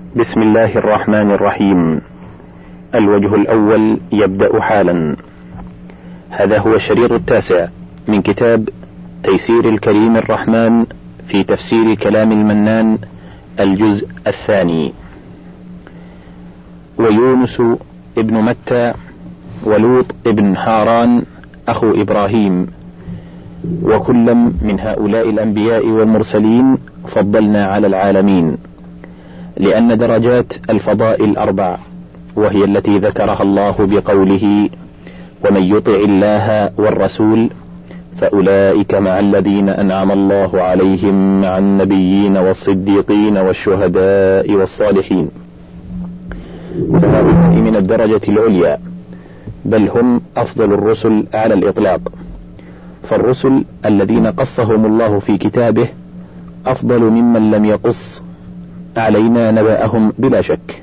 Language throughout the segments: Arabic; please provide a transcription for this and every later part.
بسم الله الرحمن الرحيم. الوجه الأول يبدأ حالا. هذا هو الشريط 9 من كتاب تيسير الكريم الرحمن في تفسير كلام المنان، الجزء الثاني. ويونس ابن متى ولوط ابن هاران أخو إبراهيم، وكلا من هؤلاء الأنبياء والمرسلين فضلنا على العالمين، لأن درجات الفضائل 4، وهي التي ذكرها الله بقوله: ومن يطع الله والرسول فأولئك مع الذين أنعم الله عليهم مع النبيين والصديقين والشهداء والصالحين. فهؤلاء من الدرجة العليا، بل هم أفضل الرسل على الإطلاق. فالرسل الذين قصهم الله في كتابه أفضل ممن لم يقص علينا نبأهم بلا شك.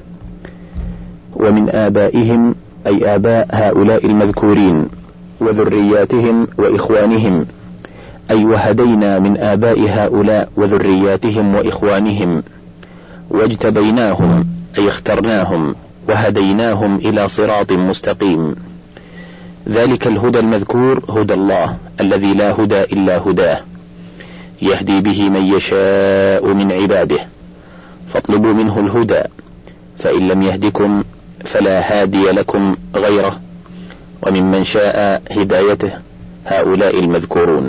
ومن آبائهم، أي آباء هؤلاء المذكورين، وذرياتهم وإخوانهم، أي وهدينا من آباء هؤلاء وذرياتهم وإخوانهم، واجتبيناهم أي اخترناهم وهديناهم إلى صراط مستقيم. ذلك الهدى المذكور هدى الله الذي لا هدى إلا هداه، يهدي به من يشاء من عباده، فاطلبوا منه الهدى، فإن لم يهدكم فلا هادي لكم غيره، وممن شاء هدايته هؤلاء المذكورون.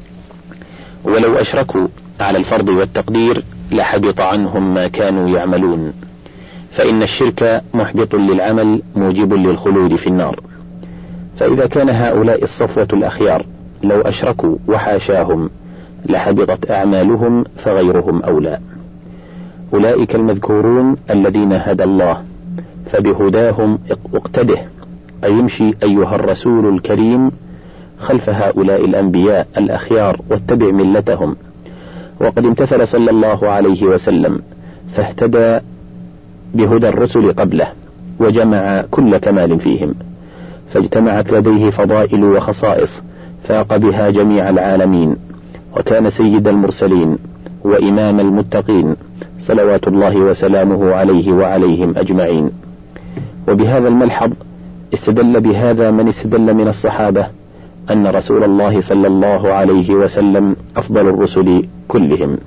ولو أشركوا على الفرض والتقدير لحبط عنهم ما كانوا يعملون، فإن الشرك محبط للعمل موجب للخلود في النار. فإذا كان هؤلاء الصفوة الأخيار لو أشركوا وحاشاهم لحبطت أعمالهم، فغيرهم أولى. أولئك المذكورون الذين هدى الله، فبهداهم اقتده، أي يمشي أيها الرسول الكريم خلف هؤلاء الأنبياء الأخيار واتبع ملتهم. وقد امتثل صلى الله عليه وسلم فاهتدى بهدى الرسل قبله، وجمع كل كمال فيهم، فاجتمعت لديه فضائل وخصائص فاق بها جميع العالمين، وكان سيد المرسلين وإمام المتقين صلوات الله وسلامه عليه وعليهم أجمعين. وبهذا الملحظ استدل بهذا من استدل من الصحابة أن رسول الله صلى الله عليه وسلم أفضل الرسل كلهم.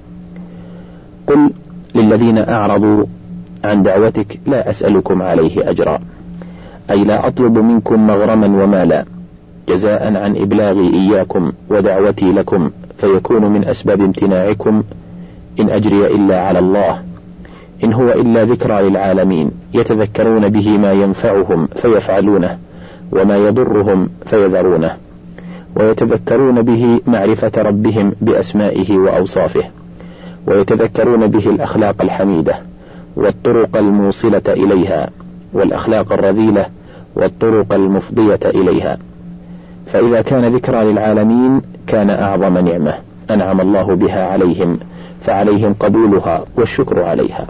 قل للذين أعرضوا عن دعوتك لا أسألكم عليه أجرا، أي لا أطلب منكم مغرما ومالا، جزاء عن إبلاغي إياكم ودعوتي لكم، فيكون من أسباب امتناعكم إن أجري إلا على الله، إن هو إلا ذكرى للعالمين، يتذكرون به ما ينفعهم فيفعلونه، وما يضرهم فيذرونه، ويتذكرون به معرفة ربهم بأسمائه وأوصافه، ويتذكرون به الأخلاق الحميدة والطرق الموصلة إليها، والأخلاق الرذيلة والطرق المفضية إليها. فإذا كان ذكرى للعالمين كان أعظم نعمة أنعم الله بها عليهم، فعليهم قبولها والشكر عليها.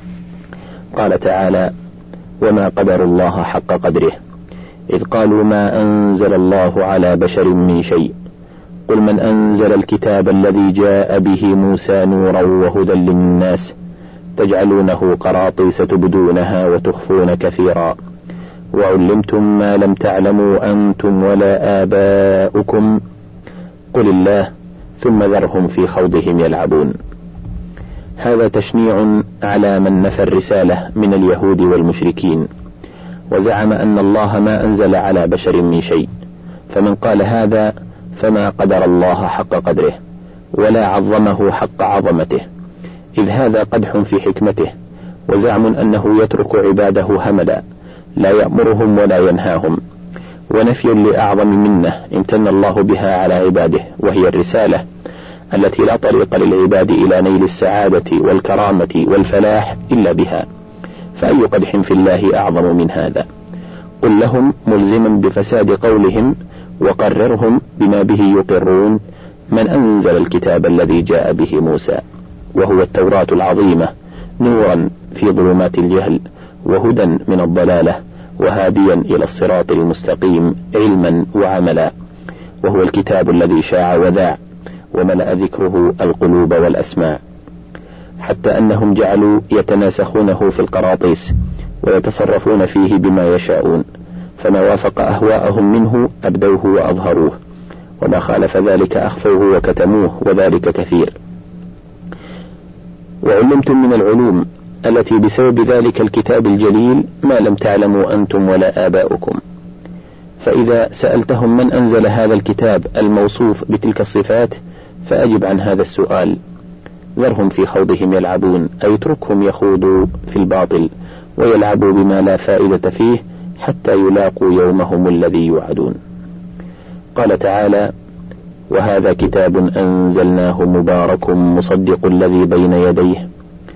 قال تعالى: وما قدر الله حق قدره إذ قالوا ما أنزل الله على بشر من شيء قل من أنزل الكتاب الذي جاء به موسى نورا وهدى للناس تجعلونه قراطيس تبدونها وتخفون كثيرا وعلمتم ما لم تعلموا أنتم ولا آباؤكم قل الله ثم ذرهم في خوضهم يلعبون. هذا تشنيع على من نفى الرسالة من اليهود والمشركين، وزعم أن الله ما أنزل على بشر من شيء، فمن قال هذا فما قدر الله حق قدره ولا عظمه حق عظمته، إذ هذا قدح في حكمته، وزعم أنه يترك عباده هملا لا يأمرهم ولا ينهاهم، ونفي لأعظم منه امتن الله بها على عباده، وهي الرسالة التي لا طريق للعباد إلى نيل السعادة والكرامة والفلاح إلا بها، فأي قدح في الله أعظم من هذا؟ قل لهم ملزما بفساد قولهم وقررهم بما به يقرون: من أنزل الكتاب الذي جاء به موسى، وهو التوراة العظيمة، نورا في ظلمات الجهل وهدى من الضلالة وهاديا إلى الصراط المستقيم علما وعملا، وهو الكتاب الذي شاع وذاع وملأ ذكره القلوب والأسماع. حتى أنهم جعلوا يتناسخونه في القراطيس ويتصرفون فيه بما يشاءون، فما وافق أهواءهم منه أبدوه وأظهروه، وما خالف ذلك أخفوه وكتموه، وذلك كثير. وعلمتم من العلوم التي بسبب ذلك الكتاب الجليل ما لم تعلموا أنتم ولا آباؤكم. فإذا سألتهم من أنزل هذا الكتاب الموصوف بتلك الصفات فأجب عن هذا السؤال، ذرهم في خوضهم يلعبون، أي اتركهم يخوضوا في الباطل ويلعبوا بما لا فائدة فيه حتى يلاقوا يومهم الذي يوعدون. قال تعالى: وهذا كتاب أنزلناه مبارك مصدق الذي بين يديه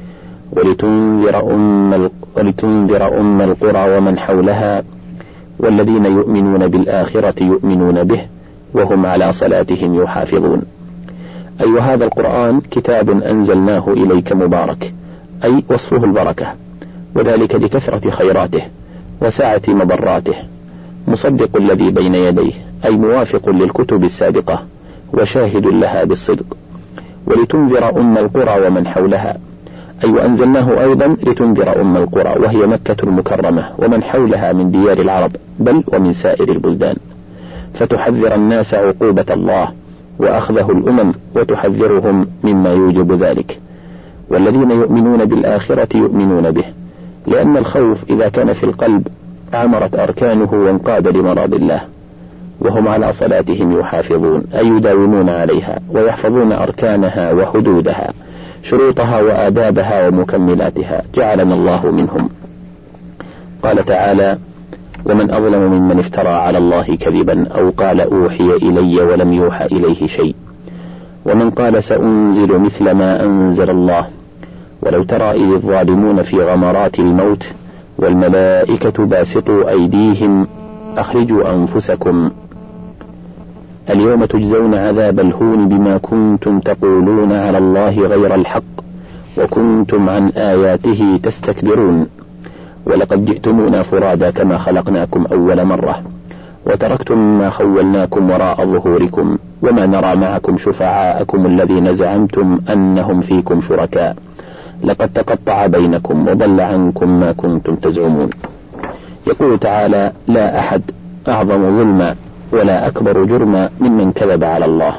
ولتنذر أم القرى ومن حولها والذين يؤمنون بالآخرة يؤمنون به وهم على صلاتهم يحافظون. أي وهذا القرآن كتاب أنزلناه إليك مبارك، أي وصفه البركة، وذلك لكثرة خيراته وسعة مضراته، مصدق الذي بين يديه، أي موافق للكتب السابقة وشاهد لها بالصدق. ولتنذر أم القرى ومن حولها، أي وأنزلناه أيضا لتنذر أم القرى وهي مكة المكرمة ومن حولها من ديار العرب بل ومن سائر البلدان، فتحذر الناس عقوبة الله وأخذه الأمم وتحذرهم مما يوجب ذلك. والذين يؤمنون بالآخرة يؤمنون به، لأن الخوف إذا كان في القلب عمرت أركانه وانقاد لمراد الله، وهم على صلاتهم يحافظون، أي يداومون عليها ويحفظون أركانها وحدودها، شروطها وآدابها ومكملاتها، جعلنا الله منهم. قال تعالى: ومن أظلم ممن افترى على الله كذبا أو قال أوحي إلي ولم يوحى إليه شيء، ومن قال سأنزل مثل ما أنزل الله. ولو ترى إذ الظالمون في غمرات الموت والملائكة باسطوا أيديهم أخرجوا أنفسكم اليوم تجزون عذاب الهون بما كنتم تقولون على الله غير الحق وكنتم عن آياته تستكبرون ولقد جئتمونا فرادا كما خلقناكم أول مرة وتركتم ما خولناكم وراء ظهوركم وما نرى معكم شفعاءكم الذين زعمتم أنهم فيكم شركاء لقد تقطع بينكم وضل عنكم ما كنتم تزعمون. يقول تعالى: لا أحد أعظم ظلما ولا أكبر جرما ممن كذب على الله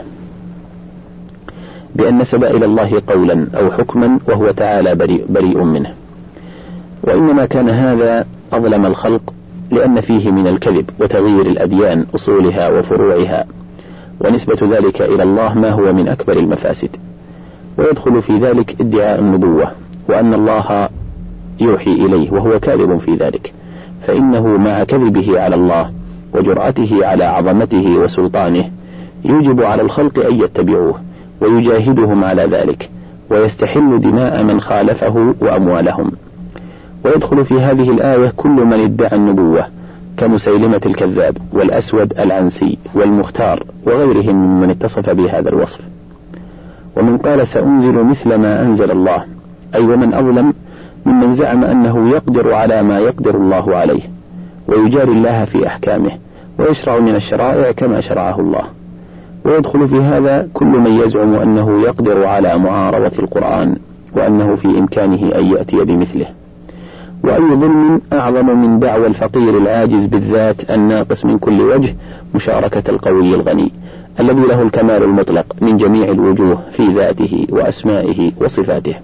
بأن نسب إلى الله قولا أو حكما وهو تعالى بريء منه. وإنما كان هذا أظلم الخلق لأن فيه من الكذب وتغيير الأديان أصولها وفروعها، ونسبة ذلك إلى الله ما هو من أكبر المفاسد. ويدخل في ذلك ادعاء النبوة وأن الله يوحي إليه وهو كاذب في ذلك، فإنه مع كذبه على الله وجرأته على عظمته وسلطانه يوجب على الخلق أن يتبعوه ويجاهدهم على ذلك ويستحل دماء من خالفه وأموالهم. ويدخل في هذه الآية كل من ادعى النبوة كمسيلمة الكذاب والأسود العنسي والمختار وغيرهم ممن اتصف بهذا الوصف. ومن قال سأنزل مثل ما أنزل الله، أي ومن أظلم ممن زعم أنه يقدر على ما يقدر الله عليه ويجاري الله في أحكامه ويشرع من الشرائع كما شرعه الله. ويدخل في هذا كل من يزعم أنه يقدر على معارضة القرآن وأنه في إمكانه أن يأتي بمثله. وأي ظلم أعظم من دعوى الفقير العاجز بالذات الناقص من كل وجه مشاركة القوي الغني الذي له الكمال المطلق من جميع الوجوه في ذاته وأسمائه وصفاته.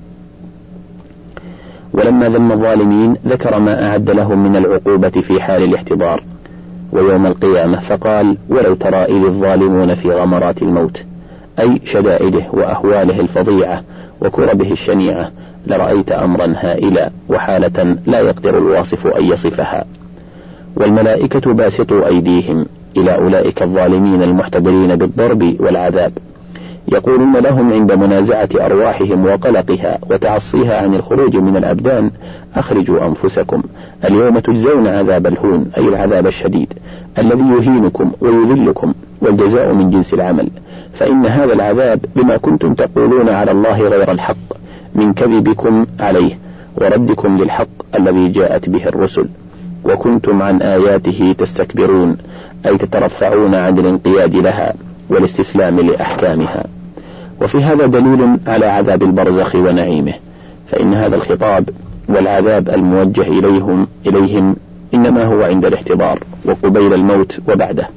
ولما ذم الظالمين ذكر ما أعد لهم من العقوبة في حال الاحتضار ويوم القيامة، فقال: ولو ترى إذ الظالمون في غمرات الموت، أي شدائده وأهواله الفظيعة وكربه الشنيعة، لرأيت أمرا هائلا وحالة لا يقدر الواصف أن يصفها. والملائكة باسطوا أيديهم إلى أولئك الظالمين المحتضرين بالضرب والعذاب، يقولون لهم عند منازعة أرواحهم وقلقها وتعصيها عن الخروج من الأبدان: أخرجوا أنفسكم اليوم تجزون عذاب الهون، أي العذاب الشديد الذي يهينكم ويذلكم، والجزاء من جنس العمل، فإن هذا العذاب بما كنتم تقولون على الله غير الحق من كذبكم عليه وردكم للحق الذي جاءت به الرسل، وكنتم عن آياته تستكبرون، أي تترفعون عن الانقياد لها والاستسلام لأحكامها. وفي هذا دليل على عذاب البرزخ ونعيمه، فإن هذا الخطاب والعذاب الموجه إليهم إنما هو عند الاحتضار وقبيل الموت وبعده.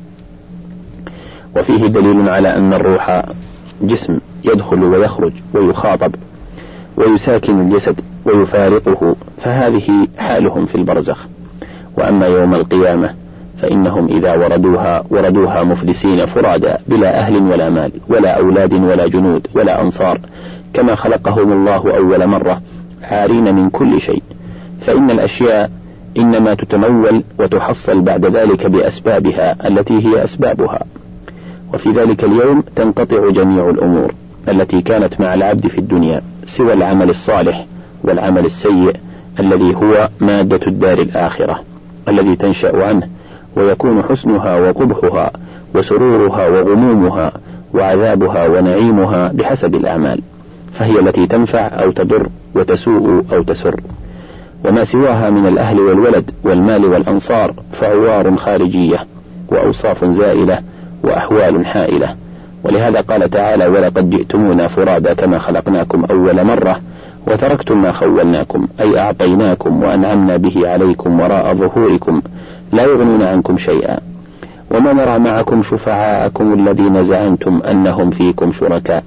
وفيه دليل على أن الروح جسم يدخل ويخرج ويخاطب ويساكن الجسد ويفارقه، فهذه حالهم في البرزخ. وأما يوم القيامة فإنهم إذا وردوها مفلسين فرادا بلا أهل ولا مال ولا أولاد ولا جنود ولا أنصار، كما خلقهم الله أول مرة عارين من كل شيء. فإن الأشياء إنما تتمول وتحصل بعد ذلك بأسبابها التي هي أسبابها. وفي ذلك اليوم تنقطع جميع الأمور التي كانت مع العبد في الدنيا سوى العمل الصالح والعمل السيء الذي هو مادة الدار الآخرة الذي تنشأ عنه، ويكون حسنها وقبحها وسرورها وغمومها وعذابها ونعيمها بحسب الأعمال، فهي التي تنفع أو تضر وتسوء أو تسر. وما سواها من الأهل والولد والمال والأنصار فعوار خارجية وأوصاف زائلة وأحوال حائلة. ولهذا قال تعالى: ولقد جئتمونا فرادا كما خلقناكم أول مرة وتركتم ما خولناكم، أي أعطيناكم وأنعمنا به عليكم وراء ظهوركم لا يغنون عنكم شيئا. وما نرى معكم شفعاءكم الذين زعمتم أنهم فيكم شركاء.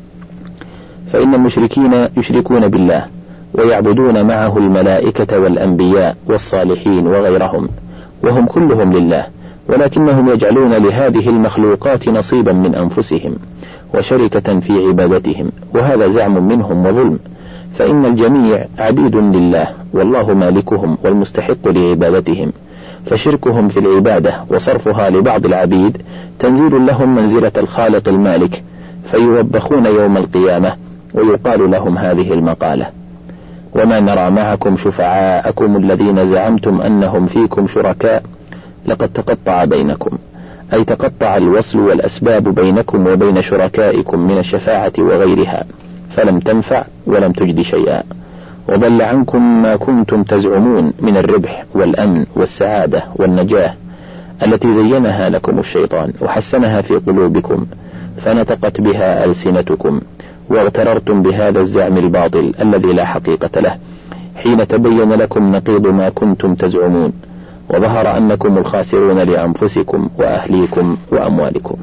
فإن المشركين يشركون بالله ويعبدون معه الملائكة والأنبياء والصالحين وغيرهم، وهم كلهم لله، ولكنهم يجعلون لهذه المخلوقات نصيبا من أنفسهم وشركة في عبادتهم، وهذا زعم منهم وظلم. فإن الجميع عبيد لله والله مالكهم والمستحق لعبادتهم، فشركهم في العبادة وصرفها لبعض العبيد تنزيل لهم منزلة الخالق المالك، فيوبخون يوم القيامة ويقال لهم هذه المقالة: وما نرى معكم شفعاءكم الذين زعمتم أنهم فيكم شركاء لقد تقطع بينكم، أي تقطع الوصل والأسباب بينكم وبين شركائكم من الشفاعة وغيرها، فلم تنفع ولم تجد شيئا، وضل عنكم ما كنتم تزعمون من الربح والأمن والسعادة والنجاة التي زينها لكم الشيطان وحسنها في قلوبكم، فنطقت بها ألسنتكم، واغتررتم بهذا الزعم الباطل الذي لا حقيقة له، حين تبين لكم نقيض ما كنتم تزعمون، وظهر أنكم الخاسرون لأنفسكم وأهليكم وأموالكم.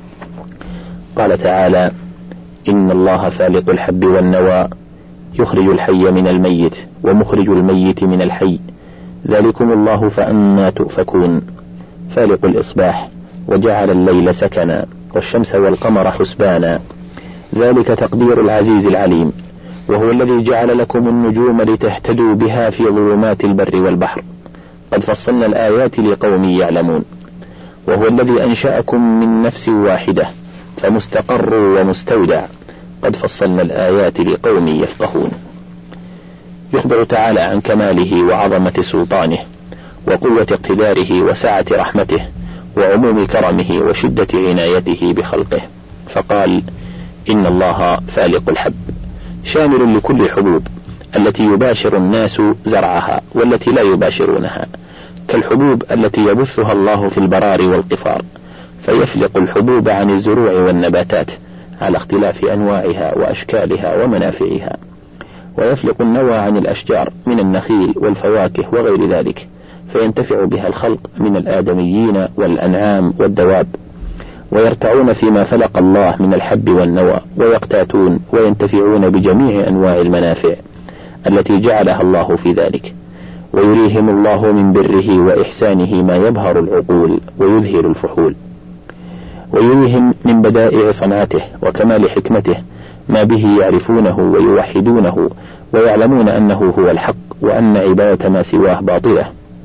قال تعالى: إن الله فالق الحب والنوى يخرج الحي من الميت ومخرج الميت من الحي، ذلكم الله فأنى تؤفكون. فالق الإصباح وجعل الليل سكنا والشمس والقمر حسبانا، ذلك تقدير العزيز العليم، وهو الذي جعل لكم النجوم لتهتدوا بها في ظلمات البر والبحر، قد فصلنا الآيات لقوم يعلمون. وهو الذي أنشأكم من نفس واحدة فمستقر ومستودع، قد فصلنا الآيات لقوم يفقهون. يخبر تعالى عن كماله وعظمة سلطانه وقوة اقتداره وسعة رحمته وعموم كرمه وشدة عنايته بخلقه، فقال: إن الله فالق الحب، شامل لكل حبوب التي يباشر الناس زرعها والتي لا يباشرونها، كالحبوب التي يبثها الله في البرار والقفار، فيفلق الحبوب عن الزروع والنباتات على اختلاف أنواعها وأشكالها ومنافعها، ويفلق النوى عن الأشجار من النخيل والفواكه وغير ذلك، فينتفع بها الخلق من الآدميين والأنعام والدواب، ويرتعون فيما فلق الله من الحب والنوى، ويقتاتون وينتفعون بجميع أنواع المنافع التي جعلها الله في ذلك. ويريهم الله من بره وإحسانه ما يبهر العقول ويذهل الفحول، ويريهم من بدائع صنعته وكمال حكمته ما به يعرفونه ويوحدونه ويعلمون أنه هو الحق، وأن عبادة ما سواه باطلة.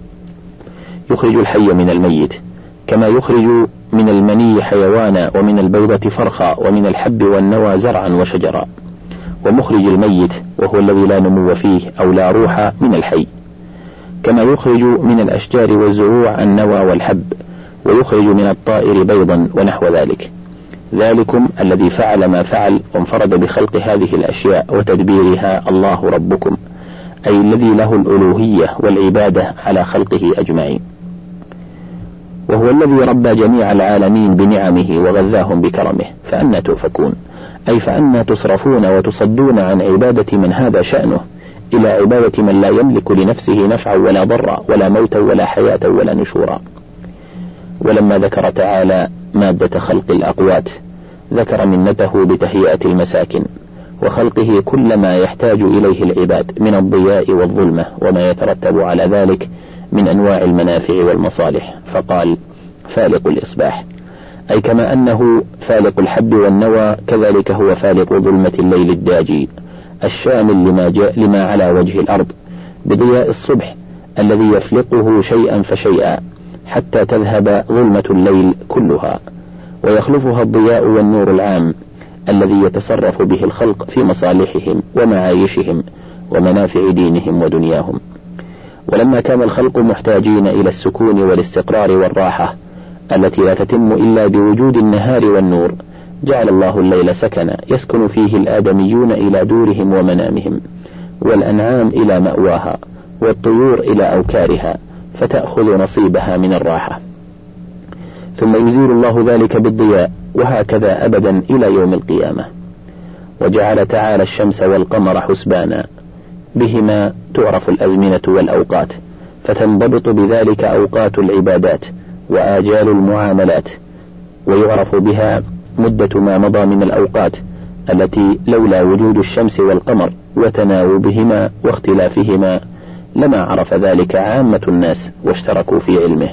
يخرج الحي من الميت كما يخرج من المني حيوانا، ومن البيضة فرخا، ومن الحب والنوى زرعا وشجرا. ومخرج الميت وهو الذي لا نمو فيه أو لا روح من الحي، كما يخرج من الأشجار والزروع النوى والحب، ويخرج من الطائر بيضا ونحو ذلك. ذلكم الذي فعل ما فعل وانفرد بخلق هذه الأشياء وتدبيرها الله ربكم، أي الذي له الألوهية والعبادة على خلقه أجمعين. وهو الذي ربى جميع العالمين بنعمه وغذاهم بكرمه، فأنى تؤفكون، أي فأنا تصرفون وتصدون عن عبادة من هذا شأنه إلى عبادة من لا يملك لنفسه نفعا ولا ضرا ولا موتا ولا حياة ولا نشورا. ولما ذكر تعالى مادة خلق الأقوات ذكر منته بتهيئة المساكن وخلقه كل ما يحتاج إليه العباد من الضياء والظلمة وما يترتب على ذلك من أنواع المنافع والمصالح، فقال فالق الإصباح، أي كما أنه فالق الحب والنوى كذلك هو فالق ظلمة الليل الداجي الشامل لما على وجه الأرض بضياء الصبح الذي يفلقه شيئا فشيئا حتى تذهب ظلمة الليل كلها ويخلفها الضياء والنور العام الذي يتصرف به الخلق في مصالحهم ومعايشهم ومنافع دينهم ودنياهم. ولما كان الخلق محتاجين إلى السكون والاستقرار والراحة التي لا تتم إلا بوجود النهار والنور، جعل الله الليل سكنا يسكن فيه الآدميون إلى دورهم ومنامهم، والأنعام إلى مأواها، والطيور إلى أوكارها فتأخذ نصيبها من الراحة، ثم يزيل الله ذلك بالضياء، وهكذا أبدا إلى يوم القيامة. وجعل تعالى الشمس والقمر حسبانا بهما تعرف الأزمنة والأوقات، فتنضبط بذلك أوقات العبادات وآجال المعاملات، ويعرف بها مدة ما مضى من الأوقات التي لولا وجود الشمس والقمر وتناوبهما واختلافهما لما عرف ذلك عامة الناس واشتركوا في علمه،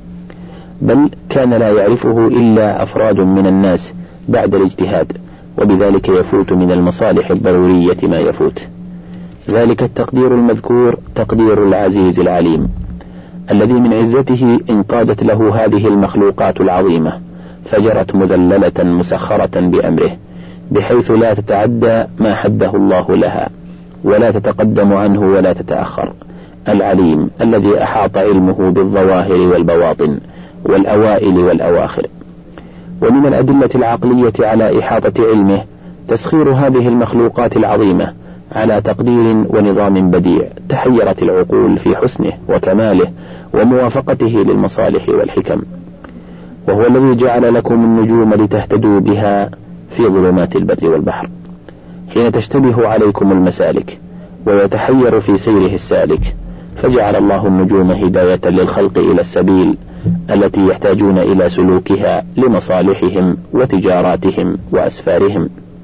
بل كان لا يعرفه إلا أفراد من الناس بعد الاجتهاد، وبذلك يفوت من المصالح الضرورية ما يفوت. ذلك التقدير المذكور تقدير العزيز العليم الذي من عزته انقادت له هذه المخلوقات العظيمة فجرت مذللة مسخرة بأمره، بحيث لا تتعدى ما حده الله لها ولا تتقدم عنه ولا تتأخر. العليم الذي أحاط علمه بالظواهر والبواطن والأوائل والأواخر. ومن الأدلة العقلية على إحاطة علمه تسخير هذه المخلوقات العظيمة على تقدير ونظام بديع تحيرت العقول في حسنه وكماله وموافقته للمصالح والحكم. وهو الذي جعل لكم النجوم لتهتدوا بها في ظلمات البر والبحر حين تشتبه عليكم المسالك ويتحير في سيره السالك، فجعل الله النجوم هداية للخلق إلى السبيل التي يحتاجون إلى سلوكها لمصالحهم وتجاراتهم وأسفارهم.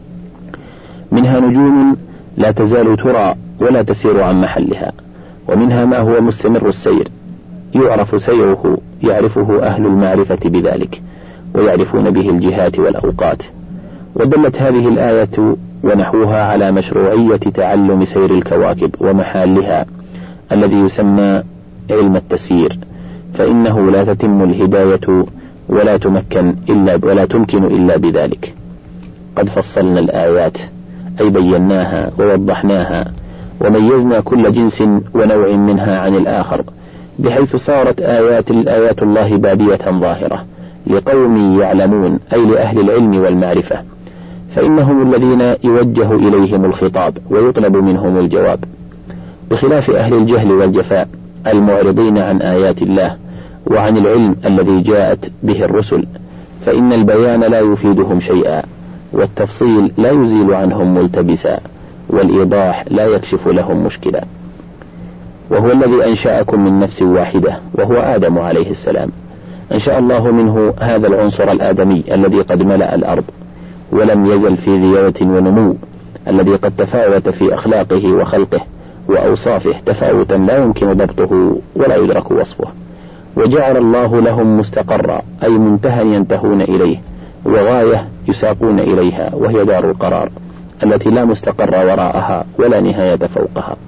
منها نجوم لا تزال ترى ولا تسير عن محلها، ومنها ما هو مستمر السير يعرف سيره يعرفه أهل المعرفة بذلك ويعرفون به الجهات والأوقات. ودلت هذه الآية ونحوها على مشروعية تعلم سير الكواكب ومحالها الذي يسمى علم التسيير، فإنه لا تتم الهداية ولا تمكن إلا بذلك. قد فصلنا الآيات أي بيناها ووضحناها وميزنا كل جنس ونوع منها عن الآخر، بحيث صارت آيات الله بادية ظاهرة لقوم يعلمون أي لأهل العلم والمعرفة، فإنهم الذين يوجه إليهم الخطاب ويطلب منهم الجواب، بخلاف أهل الجهل والجفاء المعرضين عن آيات الله وعن العلم الذي جاءت به الرسل، فإن البيان لا يفيدهم شيئا، والتفصيل لا يزيل عنهم ملتبسا، والإيضاح لا يكشف لهم مشكلا. وهو الذي أنشأكم من نفس واحدة وهو آدم عليه السلام، أنشأ الله منه هذا العنصر الآدمي الذي قد ملأ الأرض ولم يزل في زيادة ونمو، الذي قد تفاوت في أخلاقه وخلقه وأوصافه تفاوتا لا يمكن ضبطه ولا يدرك وصفه، وجعل الله لهم مستقرا أي منتهى ينتهون إليه وغاية يساقون إليها، وهي دار القرار التي لا مستقر وراءها ولا نهاية فوقها.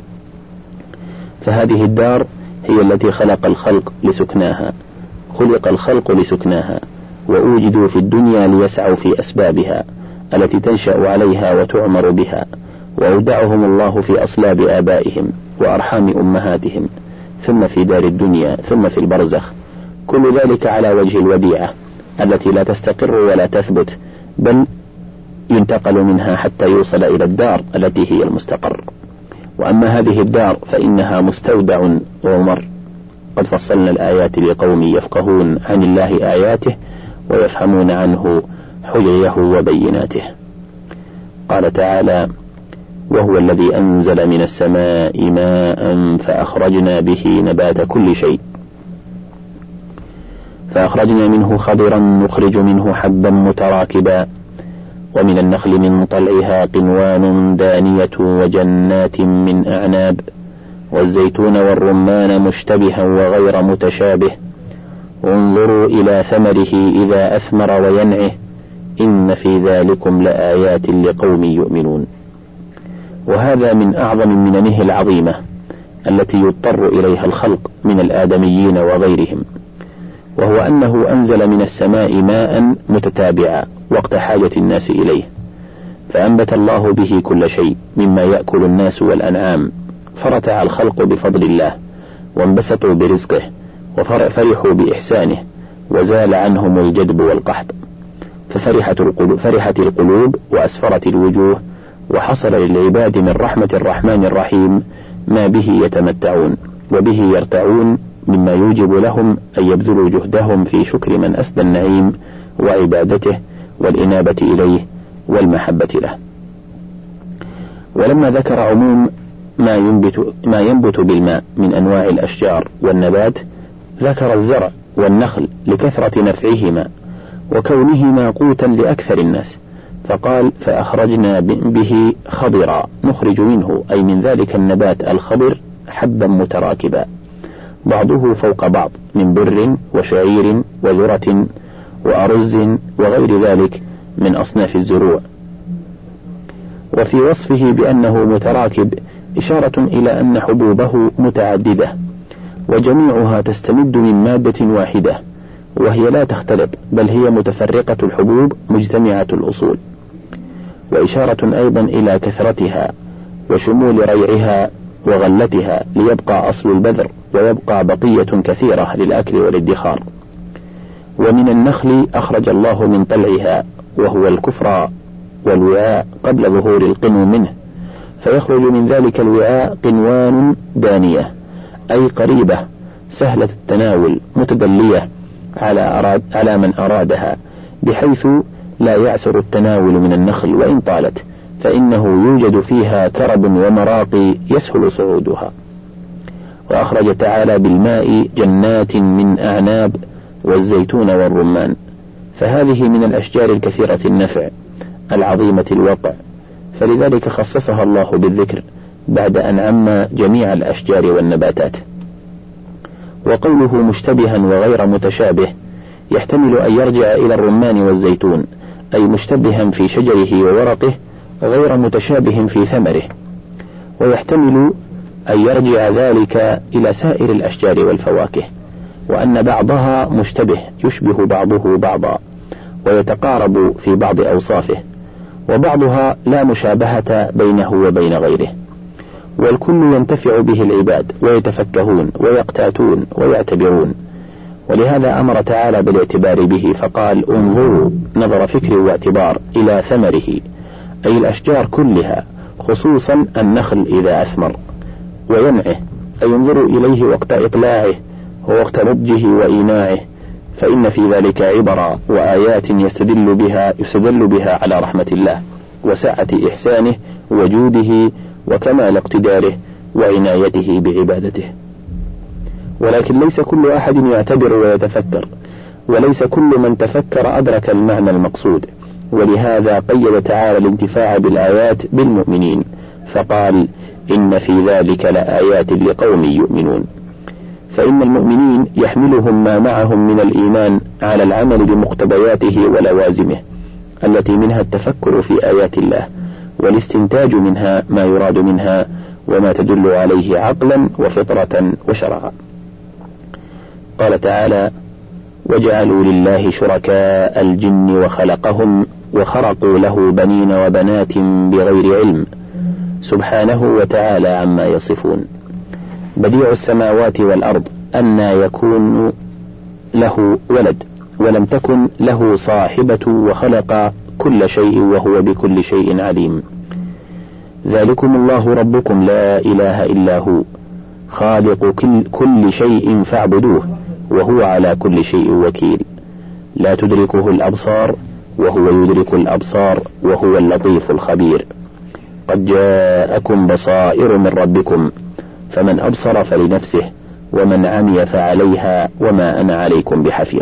فهذه الدار هي التي خلق الخلق لسكناها، وأوجدوا في الدنيا ليسعوا في أسبابها التي تنشأ عليها وتعمر بها، وأودعهم الله في أصلاب آبائهم وأرحام أمهاتهم، ثم في دار الدنيا، ثم في البرزخ، كل ذلك على وجه الوديعة التي لا تستقر ولا تثبت، بل ينتقل منها حتى يوصل إلى الدار التي هي المستقر. وأما هذه الدار فإنها مستودع وممر. قد فصلنا الآيات لقوم يفقهون عن الله آياته ويفهمون عنه حجيه وبيناته. قال تعالى: وهو الذي أنزل من السماء ماء فأخرجنا به نبات كل شيء فأخرجنا منه خضرا نخرج منه حبا متراكبا ومن النخل من طلعها قنوان دانية وجنات من أعناب والزيتون والرمان مشتبها وغير متشابه انظروا إلى ثمره إذا أثمر وينعه إن في ذلكم لآيات لقوم يؤمنون. وهذا من أعظم المننه العظيمة التي يضطر إليها الخلق من الآدميين وغيرهم، وهو أنه أنزل من السماء ماء متتابعا وقت حاجة الناس إليه، فأنبت الله به كل شيء مما يأكل الناس والأنعام، فرتع الخلق بفضل الله وانبسطوا برزقه وفرحوا بإحسانه وزال عنهم الجدب والقحط، فرحت القلوب وأسفرت الوجوه، وحصل للعباد من رحمة الرحمن الرحيم ما به يتمتعون وبه يرتعون، مما يوجب لهم أن يبذلوا جهدهم في شكر من أسدى النعيم وعبادته والإنابة إليه والمحبة له. ولما ذكر عموم ما ينبت بالماء من أنواع الأشجار والنبات، ذكر الزرع والنخل لكثرة نفعهما وكونهما قوتا لأكثر الناس، فقال: فأخرجنا به خضرا نخرج منه، أي من ذلك النبات الخضر، حبا متراكبا بعضه فوق بعض من بر وشعير وذرة وأرز وغير ذلك من أصناف الزروع. وفي وصفه بأنه متراكب إشارة إلى أن حبوبه متعددة وجميعها تستمد من مادة واحدة، وهي لا تختلط بل هي متفرقة الحبوب مجتمعة الأصول، وإشارة أيضا إلى كثرتها وشمول ريعها وغلتها ليبقى أصل البذر ويبقى بقية كثيرة للأكل والادخار. ومن النخل أخرج الله من طلعها وهو الكفر والوعاء قبل ظهور القنو منه، فيخرج من ذلك الوعاء قنوان دانية، أي قريبة سهلة التناول متدلية على من أرادها، بحيث لا يعسر التناول من النخل وإن طالت، فإنه يوجد فيها كرب ومراقي يسهل صعودها. وأخرج تعالى بالماء جنات من أعناب والزيتون والرمان، فهذه من الأشجار الكثيرة النفع العظيمة الوقع، فلذلك خصصها الله بالذكر بعد أن عم جميع الأشجار والنباتات. وقوله مشتبها وغير متشابه يحتمل أن يرجع إلى الرمان والزيتون، أي مشتبها في شجره وورقه غير متشابه في ثمره، ويحتمل أن يرجع ذلك إلى سائر الأشجار والفواكه، وأن بعضها مشتبه يشبه بعضه بعضا ويتقارب في بعض أوصافه، وبعضها لا مشابهة بينه وبين غيره، والكل ينتفع به العباد ويتفكهون ويقتاتون ويعتبرون. ولهذا أمر تعالى بالاعتبار به فقال: انظروا نظر فكر واعتبار إلى ثمره، أي الأشجار كلها، خصوصا النخل إذا أثمر وينعه، أي انظروا إليه وقت إطلاعه ووقت نضجه وإيناعه، فإن في ذلك عبرا وآيات يستدل بها على رحمة الله وسعة إحسانه وجوده وكمال اقتداره وعنايته بعبادته. ولكن ليس كل أحد يعتبر ويتفكر، وليس كل من تفكر أدرك المعنى المقصود، ولهذا قيد تعالى الانتفاع بالآيات بالمؤمنين فقال: إن في ذلك لآيات لقوم يؤمنون. فإن المؤمنين يحملهم ما معهم من الإيمان على العمل بمقتضياته ولوازمه، التي منها التفكر في آيات الله والاستنتاج منها ما يراد منها وما تدل عليه عقلا وفطرة وشرعا. قال تعالى: وجعلوا لله شركاء الجن وخلقهم وخرقوا له بنين وبنات بغير علم سبحانه وتعالى عما يصفون. بديع السماوات والأرض أنى يكون له ولد ولم تكن له صاحبة، وخلق كل شيء وهو بكل شيء عليم. ذلكم الله ربكم لا إله إلا هو خالق كل شيء فاعبدوه وهو على كل شيء وكيل. لا تدركه الأبصار وهو يدرك الأبصار وهو اللطيف الخبير. قد جاءكم بصائر من ربكم فمن أبصر فلنفسه ومن عمي فعليها وما أنا عليكم بحفيظ.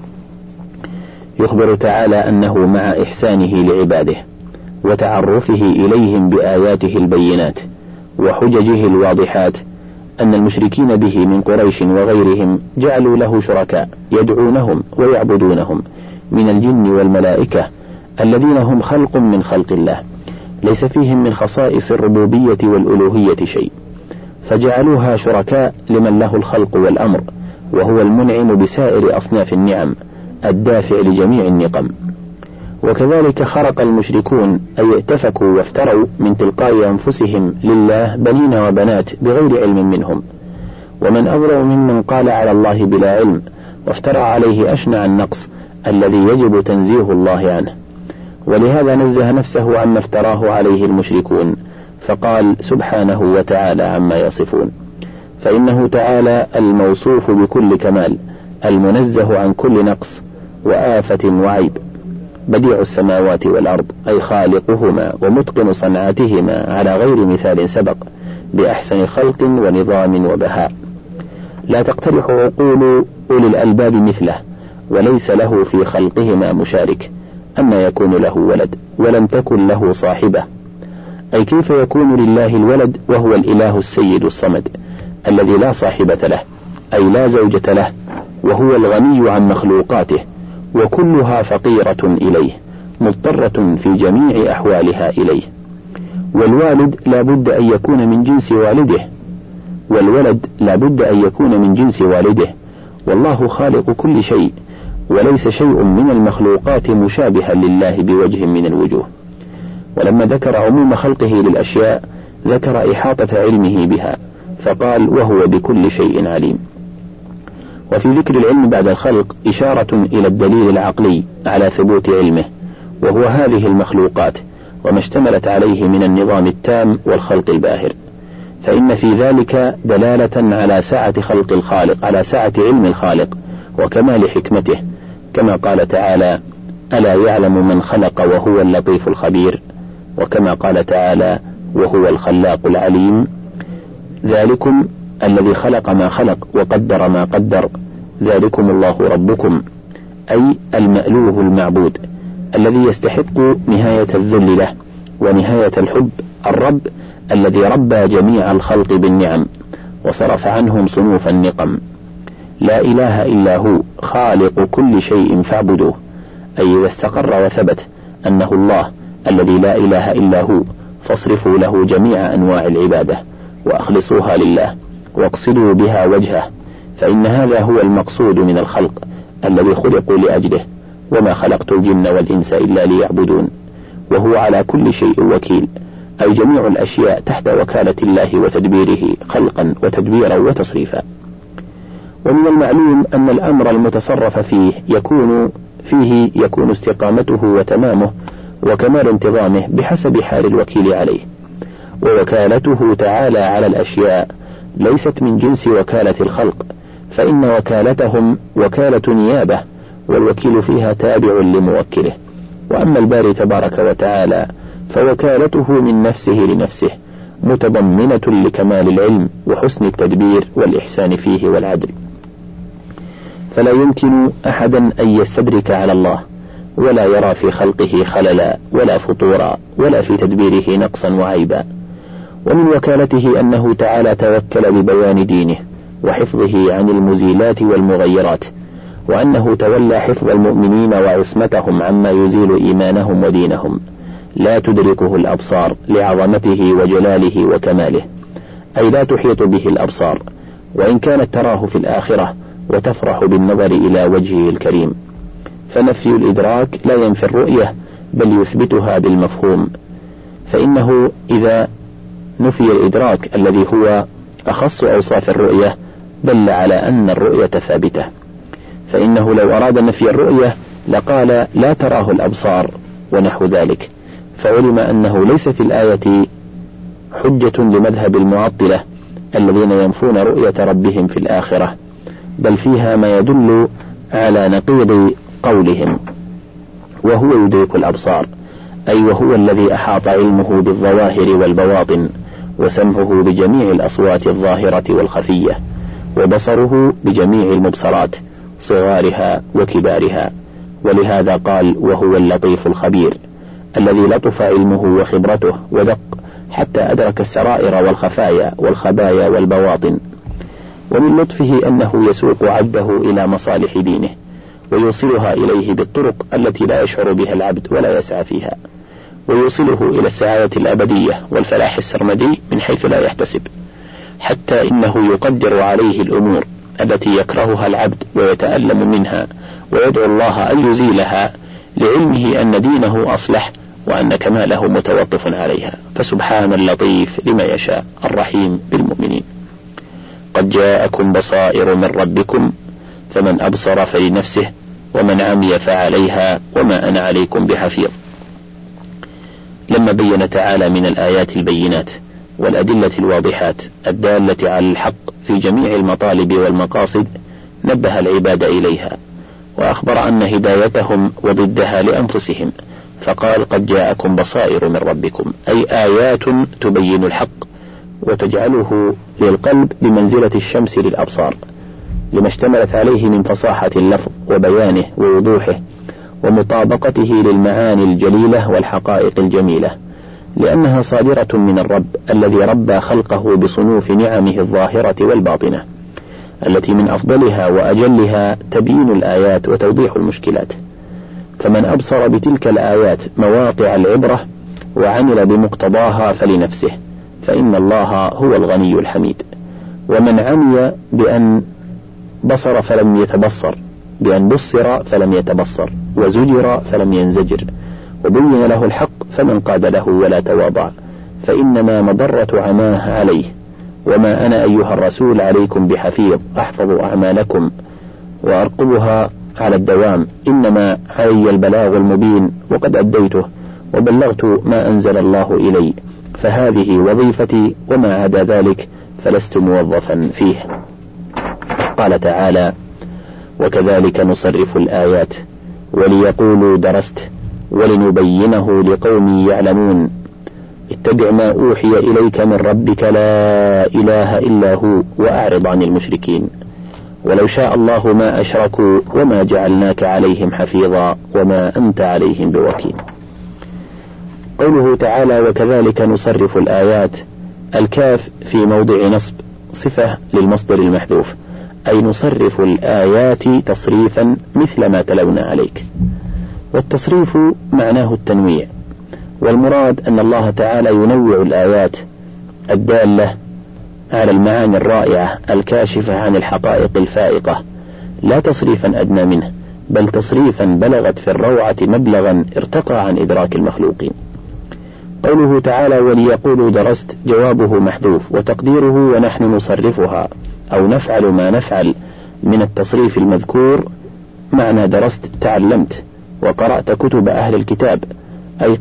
يخبر تعالى أنه مع إحسانه لعباده وتعرفه إليهم بآياته البينات وحججه الواضحات أن المشركين به من قريش وغيرهم جعلوا له شركاء يدعونهم ويعبدونهم من الجن والملائكة الذين هم خلق من خلق الله ليس فيهم من خصائص الربوبية والألوهية شيء، فجعلوها شركاء لمن له الخلق والأمر، وهو المنعم بسائر أصناف النعم الدافع لجميع النقم. وكذلك خرق المشركون أي اتفكوا وافتروا من تلقاء أنفسهم لله بنين وبنات بغير علم منهم، ومن أظلم ممن قال على الله بلا علم وافترى عليه أشنع النقص الذي يجب تنزيه الله عنه. ولهذا نزه نفسه عما افتراه عليه المشركون فقال سبحانه وتعالى عما يصفون، فإنه تعالى الموصوف بكل كمال المنزه عن كل نقص وآفة وعيب، بديع السماوات والأرض أي خالقهما ومتقن صنعتهما على غير مثال سبق بأحسن خلق ونظام وبهاء، لا تقترح عقول أولي الألباب مثله، وليس له في خلقهما مشارك، أما يكون له ولد ولم تكن له صاحبة، أي كيف يكون لله الولد وهو الإله السيد الصمد الذي لا صاحبة له أي لا زوجة له، وهو الغني عن مخلوقاته وكلها فقيرة إليه مضطرة في جميع أحوالها إليه. والوالد لا بد أن يكون من جنس والده، والولد لا بد أن يكون من جنس والده، والله خالق كل شيء وليس شيء من المخلوقات مشابها لله بوجه من الوجوه. ولما ذكر عموم خلقه للأشياء ذكر إحاطة علمه بها فقال وهو بكل شيء عليم. وفي ذكر العلم بعد الخلق إشارة إلى الدليل العقلي على ثبوت علمه، وهو هذه المخلوقات وما اشتملت عليه من النظام التام والخلق الباهر، فإن في ذلك دلالة على سعة خلق الخالق، على سعة علم الخالق وكمال حكمته، كما قال تعالى ألا يعلم من خلق وهو اللطيف الخبير، وكما قال تعالى وهو الخلاق العليم. ذلكم الذي خلق ما خلق وقدر ما قدر، ذلكم الله ربكم أي المألوه المعبود الذي يستحق نهاية الذل له ونهاية الحب، الرب الذي ربى جميع الخلق بالنعم وصرف عنهم صنوف النقم. لا إله إلا هو خالق كل شيء فاعبدوه، أي إذا استقر وثبت أنه الله الذي لا إله إلا هو فاصرفوا له جميع أنواع العبادة وأخلصوها لله واقصدوا بها وجهه، فإن هذا هو المقصود من الخلق الذي خلقوا لأجله، وما خلقت الجن والإنس إلا ليعبدون. وهو على كل شيء وكيل، أي جميع الأشياء تحت وكالة الله وتدبيره خلقا وتدبيرا وتصريفا. ومن المعلوم أن الأمر المتصرف فيه يكون استقامته وتمامه وكمال انتظامه بحسب حال الوكيل عليه، ووكالته تعالى على الأشياء ليست من جنس وكالة الخلق، فإن وكالتهم وكالة نيابة والوكيل فيها تابع لموكله. وأما الباري تبارك وتعالى فوكالته من نفسه لنفسه متضمنة لكمال العلم وحسن التدبير والإحسان فيه والعدل، فلا يمكن أحدا أن يستدرك على الله ولا يرى في خلقه خللا ولا فطورا ولا في تدبيره نقصا وعيبا. ومن وكالته أنه تعالى توكل ببيان دينه وحفظه عن المزيلات والمغيرات، وأنه تولى حفظ المؤمنين وعصمتهم عما يزيل إيمانهم ودينهم، لا تدركه الأبصار لعظمته وجلاله وكماله، أي لا تحيط به الأبصار وإن كانت تراه في الآخرة وتفرح بالنظر إلى وجهه الكريم. فنفي الإدراك لا ينفي الرؤية بل يثبتها بالمفهوم، فإنه إذا نفي الإدراك الذي هو أخص أوصاف الرؤية دل على أن الرؤية ثابتة، فإنه لو أراد نفي الرؤية لقال لا تراه الأبصار ونحو ذلك، فعلم أنه ليس في الآية حجة لمذهب المعطلة الذين ينفون رؤية ربهم في الآخرة، بل فيها ما يدل على نقيض قولهم. وهو يدرك الأبصار، أي وهو الذي أحاط علمه بالظواهر والبواطن، وسمعه بجميع الأصوات الظاهرة والخفية، وبصره بجميع المبصرات صغارها وكبارها. ولهذا قال وهو اللطيف الخبير، الذي لطف علمه وخبرته ودق حتى أدرك السرائر والخفايا والخبايا والبواطن. ومن لطفه أنه يسوق عبده إلى مصالح دينه، ويوصلها إليه بالطرق التي لا يشعر بها العبد ولا يسعى فيها، ويوصله إلى السعادة الأبدية والفلاح السرمدي من حيث لا يحتسب، حتى إنه يقدر عليه الأمور التي يكرهها العبد ويتألم منها، ويدعو الله أن يزيلها لعلمه أن دينه أصلح وأن كماله متوقف عليها. فسبحان اللطيف لما يشاء الرحيم بالمؤمنين. قد جاءكم بصائر من ربكم فمن أبصر فلنفسه ومن عمي فعليها وما أنا عليكم بحفيظ. لما بين تعالى من الآيات البينات والأدلة الواضحات الدالة على الحق في جميع المطالب والمقاصد، نبه العباد إليها، وأخبر أن هدايتهم وضدها لأنفسهم، فقال قد جاءكم بصائر من ربكم، أي آيات تبين الحق وتجعله للقلب بمنزلة الشمس للأبصار، لما اشتملت عليه من فصاحة اللفظ وبيانه ووضوحه ومطابقته للمعاني الجليلة والحقائق الجميلة، لأنها صادرة من الرب الذي ربى خلقه بصنوف نعمه الظاهرة والباطنة، التي من أفضلها وأجلها تبيين الآيات وتوضيح المشكلات. فمن أبصر بتلك الآيات مواقع العبرة وعمل بمقتضاها فلنفسه، فإن الله هو الغني الحميد. ومن عمي بأن بصر فلم يتبصر، بأن بصر فلم يتبصر، وزجر فلم ينزجر، وبين له الحق فمن قاد له ولا تواضع، فإنما مضرة عماه عليه. وما أنا أيها الرسول عليكم بحفيظ، أحفظ أعمالكم وأرقبها على الدوام، إنما علي البلاغ المبين، وقد أديته وبلغت ما أنزل الله إلي، فهذه وظيفتي، وما عدا ذلك فلست موظفا فيه. قال تعالى وكذلك نصرف الآيات وليقولوا درست ولنبينه لقوم يعلمون، اتبع ما أوحي إليك من ربك لا إله إلا هو وأعرض عن المشركين، ولو شاء الله ما أشركوا وما جعلناك عليهم حفيظا وما أنت عليهم بوكيل. قوله تعالى وكذلك نصرف الآيات، الكاف في موضع نصب صفة للمصدر المحذوف، أي نصرف الآيات تصريفا مثل ما تلونا عليك. والتصريف معناه التنويع، والمراد أن الله تعالى ينوع الآيات الدالة على المعاني الرائعة الكاشفة عن الحقائق الفائقة، لا تصريفا أدنى منه، بل تصريفا بلغت في الروعة مبلغا ارتقى عن إدراك المخلوقين. قوله تعالى وليقولوا درست، جوابه محذوف، وتقديره ونحن نصرفها أو نفعل ما نفعل من التصريف المذكور، معنى درست تعلمت وقرأت كتب أهل الكتاب، أي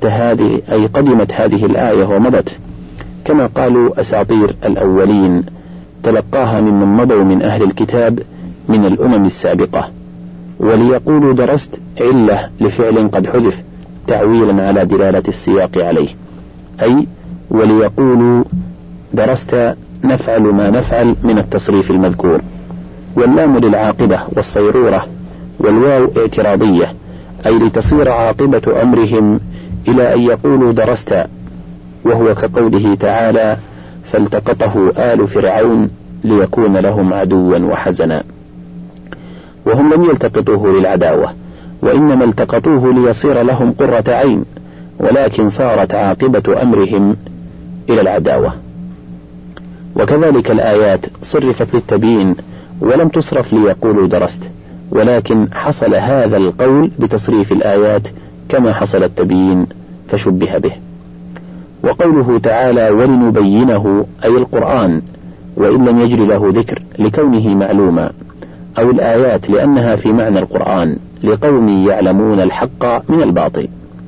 قدمت هذه الآية ومضت، كما قالوا أساطير الأولين تلقاها ممن مضوا من أهل الكتاب من الأمم السابقة. وليقولوا درست علة لفعل قد حذف تعويلا على دلالة السياق عليه، أي وليقولوا درست نفعل ما نفعل من التصريف المذكور. واللام للعاقبة والصيرورة، والواو اعتراضية، أي لتصير عاقبة أمرهم إلى أن يقولوا درست، وهو كقوله تعالى فالتقطه آل فرعون ليكون لهم عدوا وحزنا. وهم لم يلتقطوه للعداوة، وإنما التقطوه ليصير لهم قرة عين، ولكن صارت عاقبة أمرهم إلى العداوة. وكذلك الآيات صرفت للتبيين ولم تصرف ليقولوا درست، ولكن حصل هذا القول بتصريف الآيات كما حصل التبيين فشبه به. وقوله تعالى ولنبينه أي القرآن، وإن لم يجري له ذكر لكونه معلوما، أو الآيات لأنها في معنى القرآن لقوم يعلمون الحق من الباطل.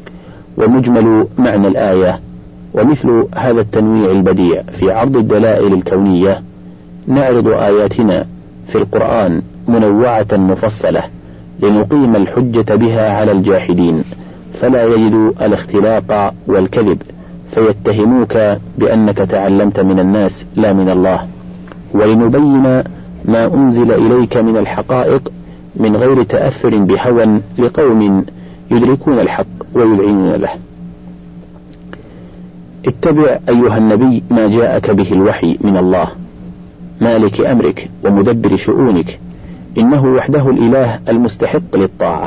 ومجمل معنى الآية ومثل هذا التنويع البديع في عرض الدلائل الكونية، نعرض آياتنا في القرآن منوعة مفصلة لنقيم الحجة بها على الجاحدين فلا يجدوا الاختلاق والكذب فيتهموك بأنك تعلمت من الناس لا من الله، ولنبين ما أنزل إليك من الحقائق من غير تأثر بهوى لقوم يدركون الحق ويذعنون له. اتبع أيها النبي ما جاءك به الوحي من الله مالك أمرك ومدبر شؤونك، إنه وحده الإله المستحق للطاعة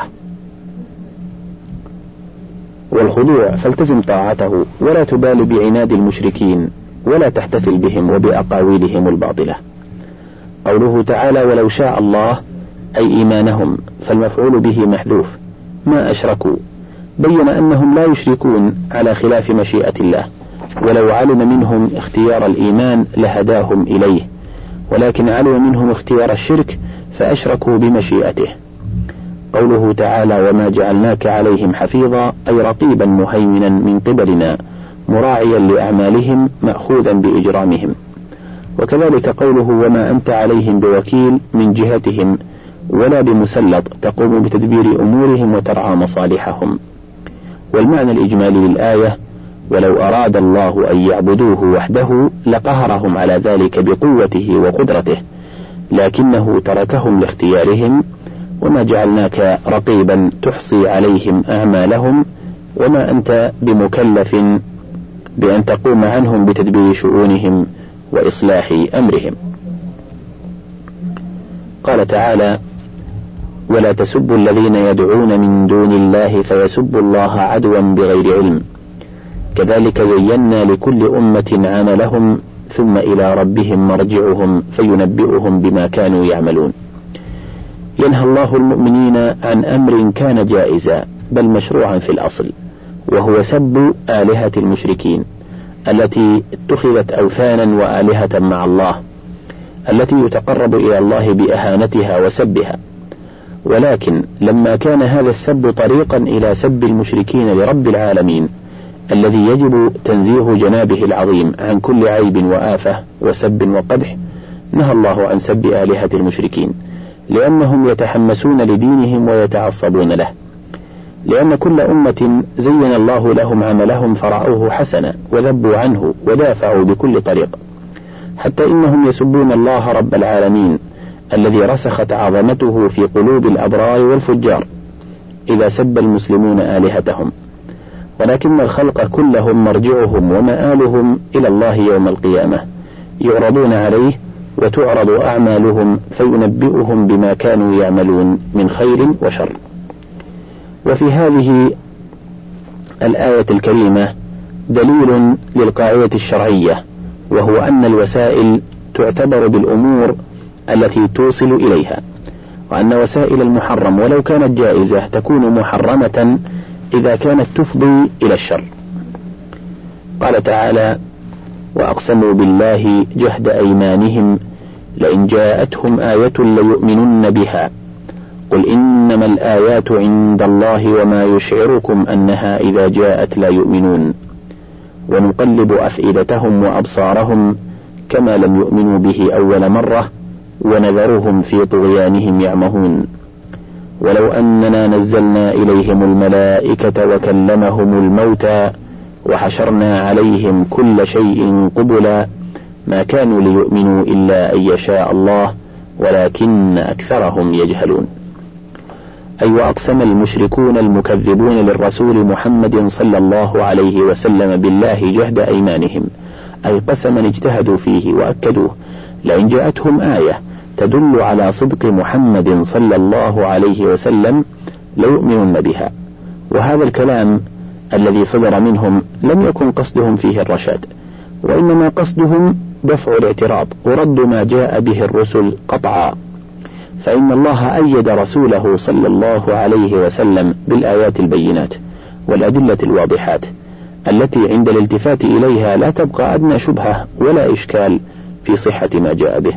والخضوع، فالتزم طاعته ولا تبال بعناد المشركين ولا تحتفل بهم وبأقاويلهم الباطلة. قوله تعالى ولو شاء الله أي إيمانهم، فالمفعول به محذوف، ما أشركوا، بين أنهم لا يشركون على خلاف مشيئة الله، ولو علم منهم اختيار الإيمان لهداهم إليه، ولكن علم منهم اختيار الشرك فأشركوا بمشيئته. قوله تعالى وما جعلناك عليهم حفيظا أي رقيبا مهيمنا من قبلنا مراعيا لأعمالهم مأخوذا بإجرامهم. وكذلك قوله وما أنت عليهم بوكيل من جهتهم ولا بمسلط تقوم بتدبير أمورهم وترعى مصالحهم. والمعنى الإجمالي للآية ولو أراد الله أن يعبدوه وحده لقهرهم على ذلك بقوته وقدرته، لكنه تركهم لاختيارهم، وما جعلناك رقيبا تحصي عليهم أعمالهم، وما أنت بمكلف بأن تقوم عنهم بتدبير شؤونهم وإصلاح أمرهم. قال تعالى ولا تسبوا الذين يدعون من دون الله فيسبوا الله عدوا بغير علم، كذلك زينا لكل أمة عملهم ثم إلى ربهم مرجعهم فينبئهم بما كانوا يعملون. ينهى الله المؤمنين عن أمر كان جائزا بل مشروعا في الأصل، وهو سب آلهة المشركين التي اتخذت أوثانا وآلهة مع الله، التي يتقرب إلى الله بأهانتها وسبها. ولكن لما كان هذا السب طريقا إلى سب المشركين لرب العالمين الذي يجب تنزيه جنابه العظيم عن كل عيب وآفة وسب وقدح، نهى الله عن سب آلهة المشركين، لأنهم يتحمسون لدينهم ويتعصبون له، لأن كل أمة زين الله لهم عملهم فرأوه حسنا وذبوا عنه ودافعوا بكل طريق، حتى إنهم يسبون الله رب العالمين الذي رسخت عظمته في قلوب الأبرار والفجار إذا سب المسلمون آلهتهم. ولكن الخلق كلهم مرجعهم ومآلهم إلى الله يوم القيامة، يعرضون عليه وتعرض أعمالهم فينبئهم بما كانوا يعملون من خير وشر. وفي هذه الآية الكريمة دليل للقاعدة الشرعية، وهو أن الوسائل تعتبر بالأمور التي توصل إليها، وأن وسائل المحرم ولو كانت جائزة تكون محرمة إذا كانت تفضي إلى الشر. قال تعالى وأقسموا بالله جهد أيمانهم لئن جاءتهم آية ليؤمنن بها قل إنما الآيات عند الله وما يشعركم أنها إذا جاءت لا يؤمنون ونقلب أفئدتهم وأبصارهم كما لم يؤمنوا به أول مرة ونذرهم في طغيانهم يعمهون ولو أننا نزلنا إليهم الملائكة وكلمهم الموتى وحشرنا عليهم كل شيء قبلا ما كانوا ليؤمنوا إلا أن يشاء الله ولكن أكثرهم يجهلون. أي وأقسم المشركون المكذبون للرسول محمد صلى الله عليه وسلم بالله جهد أيمانهم، أي قسما اجتهدوا فيه وأكدوه لئن جاءتهم آية تدل على صدق محمد صلى الله عليه وسلم ليؤمنون بها. وهذا الكلام الذي صدر منهم لم يكن قصدهم فيه الرشاد، وإنما قصدهم دفع الاعتراض ورد ما جاء به الرسل قطعا، فإن الله أيد رسوله صلى الله عليه وسلم بالآيات البينات والأدلة الواضحات التي عند الالتفات إليها لا تبقى أدنى شبهة ولا إشكال في صحة ما جاء به.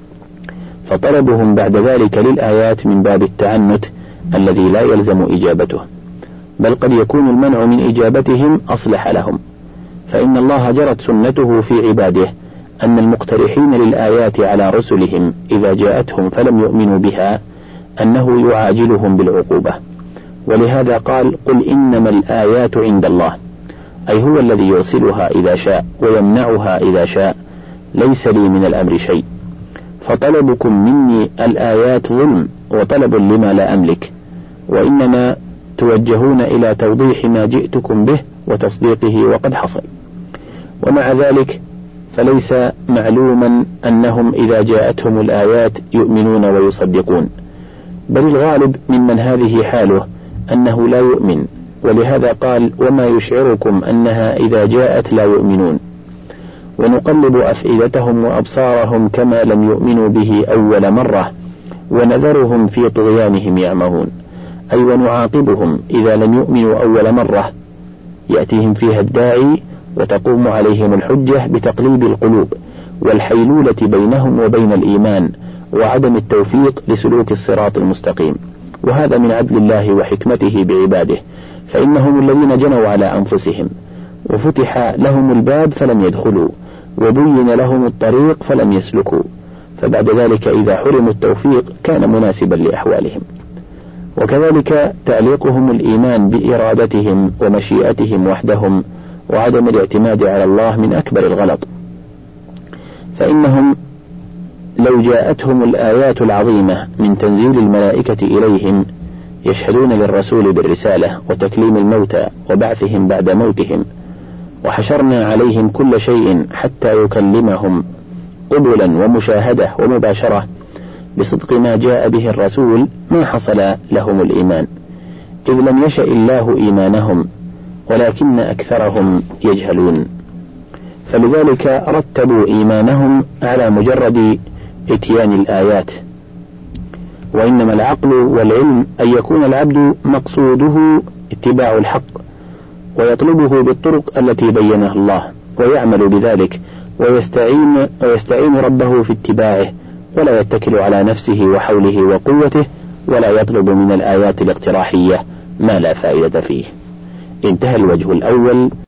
فطلبهم بعد ذلك للآيات من باب التعنت الذي لا يلزم إجابته، بل قد يكون المنع من إجابتهم أصلح لهم، فإن الله جرت سنته في عباده أن المقترحين للآيات على رسلهم إذا جاءتهم فلم يؤمنوا بها أنه يعاجلهم بالعقوبة، ولهذا قال: قل إنما الآيات عند الله، أي هو الذي يرسلها إذا شاء ويمنعها إذا شاء، ليس لي من الأمر شيء. فطلبكم مني الآيات ظلم وطلب لما لا أملك، وإنما توجهون إلى توضيح ما جئتكم به وتصديقه وقد حصل. ومع ذلك فليس معلوما أنهم إذا جاءتهم الآيات يؤمنون ويصدقون، بل الغالب ممن هذه حاله أنه لا يؤمن، ولهذا قال: وما يشعركم أنها إذا جاءت لا يؤمنون. ونقلب أفئدتهم وأبصارهم كما لم يؤمنوا به أول مرة، ونذرهم في طغيانهم يعمهون، أي ونعاقبهم إذا لم يؤمنوا أول مرة، يأتيهم فيها الداعي وتقوم عليهم الحجة بتقليب القلوب والحيلولة بينهم وبين الإيمان وعدم التوفيق لسلوك الصراط المستقيم. وهذا من عدل الله وحكمته بعباده، فإنهم الذين جنوا على أنفسهم وفتح لهم الباب فلم يدخلوا، وبين لهم الطريق فلم يسلكوا، فبعد ذلك إذا حرموا التوفيق كان مناسبا لأحوالهم. وكذلك تعليقهم الإيمان بإرادتهم ومشيئتهم وحدهم وعدم الاعتماد على الله من أكبر الغلط، فإنهم لو جاءتهم الآيات العظيمة من تنزيل الملائكة إليهم يشهدون للرسول بالرسالة وتكليم الموتى وبعثهم بعد موتهم، وحشرنا عليهم كل شيء حتى يكلمهم قبلا ومشاهدة ومباشرة بصدق ما جاء به الرسول، ما حصل لهم الإيمان، إذ لم يشأ الله إيمانهم، ولكن أكثرهم يجهلون. فلذلك رتبوا إيمانهم على مجرد إتيان الآيات. وإنما العقل والعلم أن يكون العبد مقصوده اتباع الحق ويطلبه بالطرق التي بينها الله، ويعمل بذلك ويستعين ربه في اتباعه، ولا يتكل على نفسه وحوله وقوته، ولا يطلب من الآيات الاقتراحية ما لا فائدة فيه. انتهى الوجه الأول.